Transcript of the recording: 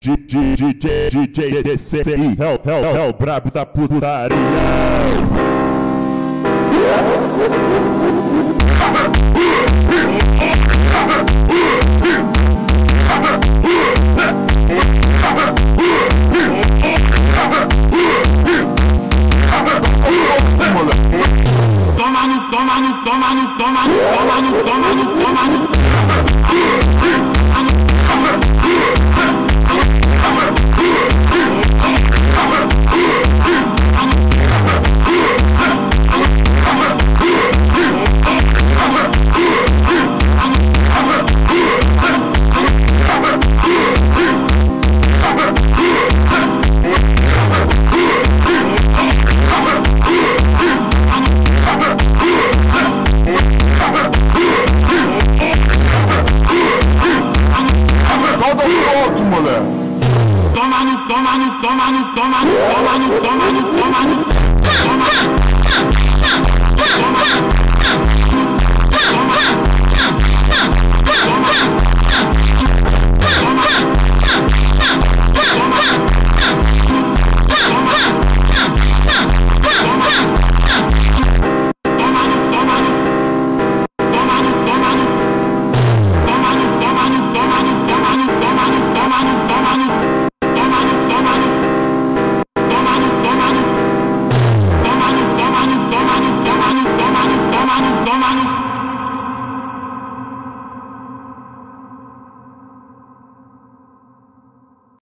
DJ DCI é o brabo da putaria. Toma no, toma no, toma no, toma no, toma no, toma no, toma no. Toma no, toma no, toma no, toma no, toma no, toma no, toma no, toma no, toma no.